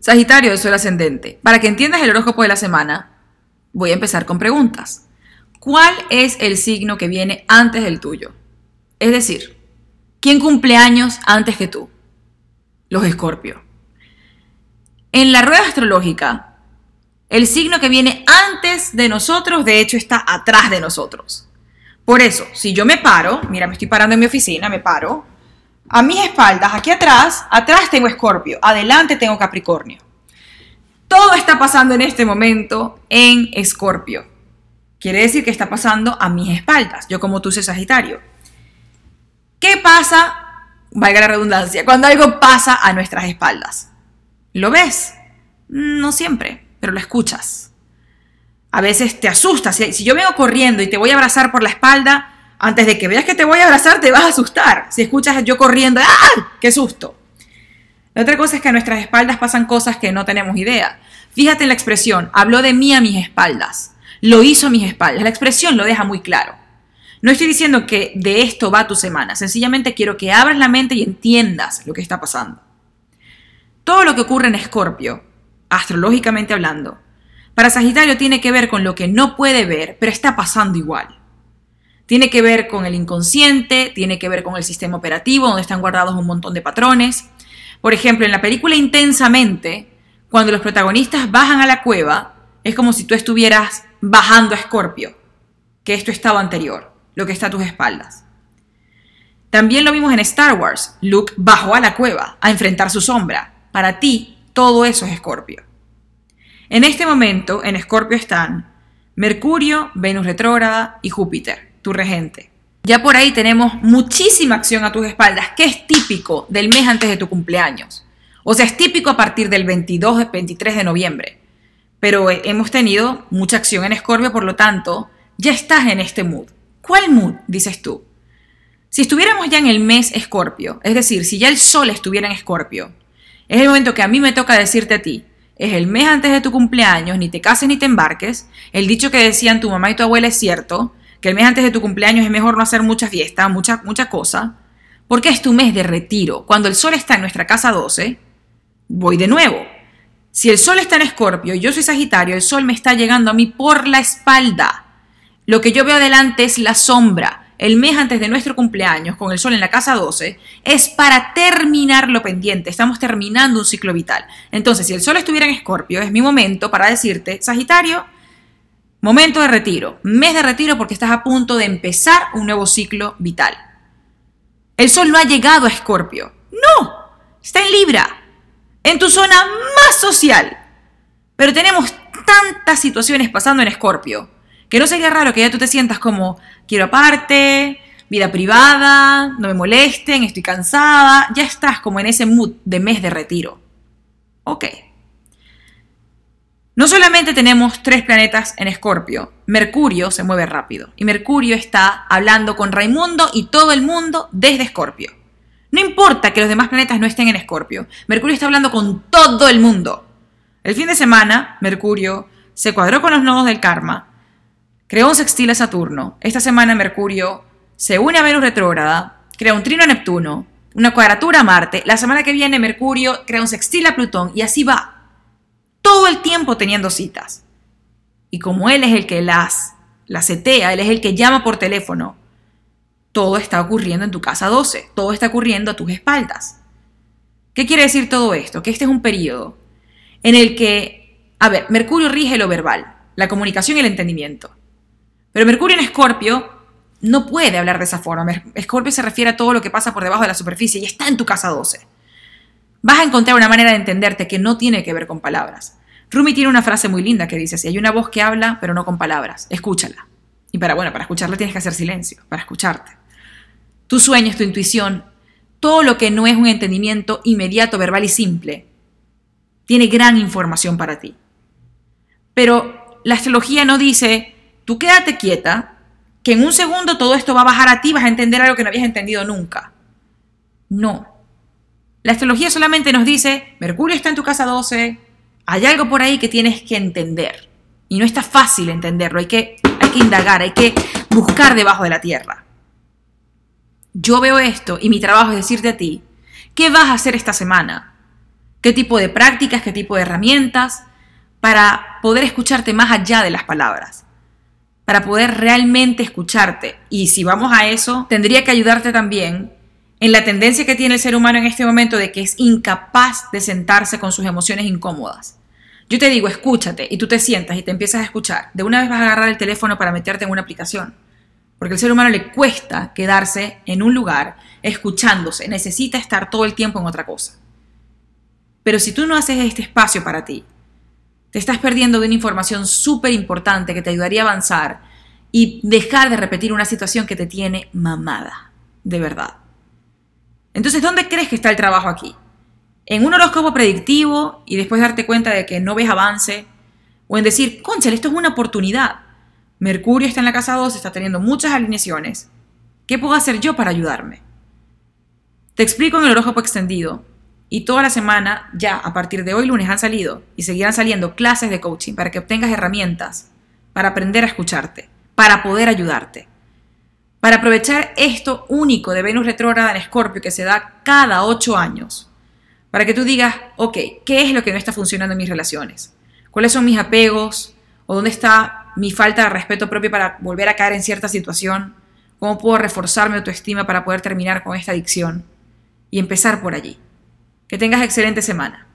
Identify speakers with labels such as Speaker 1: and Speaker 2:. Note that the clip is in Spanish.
Speaker 1: Sagitario de Sol ascendente. Para que entiendas el horóscopo de la semana, voy a empezar con preguntas. ¿Cuál es el signo que viene antes del tuyo? Es decir, ¿quién cumple años antes que tú? Los Escorpio. En la rueda astrológica, el signo que viene antes de nosotros, de hecho, está atrás de nosotros. Por eso, si yo me paro, mira, me estoy parando en mi oficina, me paro, a mis espaldas, aquí atrás tengo Escorpio, adelante tengo Capricornio. Todo está pasando en este momento en Escorpio. Quiere decir que está pasando a mis espaldas, yo como tú soy Sagitario. ¿Qué pasa, valga la redundancia, cuando algo pasa a nuestras espaldas? ¿Lo ves? No siempre, pero lo escuchas. A veces te asustas. Si yo vengo corriendo y te voy a abrazar por la espalda, antes de que veas que te voy a abrazar, te vas a asustar. Si escuchas yo corriendo, ¡ah! ¡Qué susto! La otra cosa es que a nuestras espaldas pasan cosas que no tenemos idea. Fíjate en la expresión, habló de mí a mis espaldas. Lo hizo a mis espaldas. La expresión lo deja muy claro. No estoy diciendo que de esto va tu semana. Sencillamente quiero que abras la mente y entiendas lo que está pasando. Todo lo que ocurre en Escorpio, astrológicamente hablando, para Sagitario tiene que ver con lo que no puede ver, pero está pasando igual. Tiene que ver con el inconsciente, tiene que ver con el sistema operativo, donde están guardados un montón de patrones. Por ejemplo, en la película Intensamente, cuando los protagonistas bajan a la cueva, es como si tú estuvieras bajando a Escorpio, que es tu estado anterior, lo que está a tus espaldas. También lo vimos en Star Wars. Luke bajó a la cueva a enfrentar su sombra. Para ti, todo eso es Escorpio. En este momento, en Escorpio están Mercurio, Venus retrógrada y Júpiter, tu regente. Ya por ahí tenemos muchísima acción a tus espaldas, que es típico del mes antes de tu cumpleaños. O sea, es típico a partir del 22-23 de noviembre. Pero hemos tenido mucha acción en Escorpio, por lo tanto, ya estás en este mood. ¿Cuál mood, dices tú? Si estuviéramos ya en el mes Escorpio, es decir, si ya el Sol estuviera en Escorpio, es el momento que a mí me toca decirte a ti, es el mes antes de tu cumpleaños, ni te cases ni te embarques. El dicho que decían tu mamá y tu abuela es cierto, que el mes antes de tu cumpleaños es mejor no hacer mucha fiesta, mucha cosa, porque es tu mes de retiro. Cuando el Sol está en nuestra casa 12, voy de nuevo. Si el Sol está en Escorpio y yo soy Sagitario, el Sol me está llegando a mí por la espalda. Lo que yo veo adelante es la sombra. El mes antes de nuestro cumpleaños, con el Sol en la casa 12, es para terminar lo pendiente. Estamos terminando un ciclo vital. Entonces, si el Sol estuviera en Escorpio, es mi momento para decirte, Sagitario, momento de retiro. Mes de retiro porque estás a punto de empezar un nuevo ciclo vital. El Sol no ha llegado a Escorpio. No, está en Libra, en tu zona más social. Pero tenemos tantas situaciones pasando en Escorpio que no sería raro que ya tú te sientas como, quiero aparte, vida privada, no me molesten, estoy cansada. Ya estás como en ese mood de mes de retiro. Ok. No solamente tenemos 3 planetas en Escorpio, Mercurio se mueve rápido. Y Mercurio está hablando con Raimundo y todo el mundo desde Escorpio. No importa que los demás planetas no estén en Escorpio, Mercurio está hablando con todo el mundo. El fin de semana, Mercurio se cuadró con los nodos del karma, creó un sextil a Saturno. Esta semana Mercurio se une a Venus retrógrada, crea un trino a Neptuno, una cuadratura a Marte. La semana que viene Mercurio crea un sextil a Plutón y así va. Todo el tiempo teniendo citas. Y como él es el que las setea, él es el que llama por teléfono, todo está ocurriendo en tu casa 12. Todo está ocurriendo a tus espaldas. ¿Qué quiere decir todo esto? Que este es un periodo en el que, Mercurio rige lo verbal, la comunicación y el entendimiento. Pero Mercurio en Escorpio no puede hablar de esa forma. Escorpio se refiere a todo lo que pasa por debajo de la superficie y está en tu casa 12. Vas a encontrar una manera de entenderte que no tiene que ver con palabras. Rumi tiene una frase muy linda que dice así: hay una voz que habla, pero no con palabras. Escúchala. Y para escucharla tienes que hacer silencio, para escucharte. Tus sueños, tu intuición, todo lo que no es un entendimiento inmediato, verbal y simple, tiene gran información para ti. Pero la astrología no dice, tú quédate quieta, que en un segundo todo esto va a bajar a ti, vas a entender algo que no habías entendido nunca. No. La astrología solamente nos dice, Mercurio está en tu casa 12, hay algo por ahí que tienes que entender. Y no está fácil entenderlo, hay que indagar, hay que buscar debajo de la tierra. Yo veo esto y mi trabajo es decirte a ti, ¿qué vas a hacer esta semana? qué tipo de prácticas, qué tipo de herramientas, para poder escucharte más allá de las palabras, para poder realmente escucharte. Y si vamos a eso, tendría que ayudarte también en la tendencia que tiene el ser humano en este momento de que es incapaz de sentarse con sus emociones incómodas. Yo te digo, escúchate, y tú te sientas y te empiezas a escuchar. De una vez vas a agarrar el teléfono para meterte en una aplicación. Porque al ser humano le cuesta quedarse en un lugar escuchándose, necesita estar todo el tiempo en otra cosa. Pero si tú no haces este espacio para ti, te estás perdiendo de una información súper importante que te ayudaría a avanzar y dejar de repetir una situación que te tiene mamada, de verdad. Entonces, ¿dónde crees que está el trabajo aquí? ¿En un horóscopo predictivo y después darte cuenta de que no ves avance? ¿O en decir, cónchale, esto es una oportunidad? Mercurio está en la casa 2, está teniendo muchas alineaciones. ¿Qué puedo hacer yo para ayudarme? Te explico en el horóscopo extendido. Y toda la semana, ya a partir de hoy lunes, han salido y seguirán saliendo clases de coaching para que obtengas herramientas para aprender a escucharte, para poder ayudarte, para aprovechar esto único de Venus retrógrada en Escorpio que se da cada 8 años, para que tú digas, ok, ¿qué es lo que no está funcionando en mis relaciones? ¿Cuáles son mis apegos? ¿O dónde está mi falta de respeto propio para volver a caer en cierta situación? ¿Cómo puedo reforzar mi autoestima para poder terminar con esta adicción? Y empezar por allí. Que tengas excelente semana.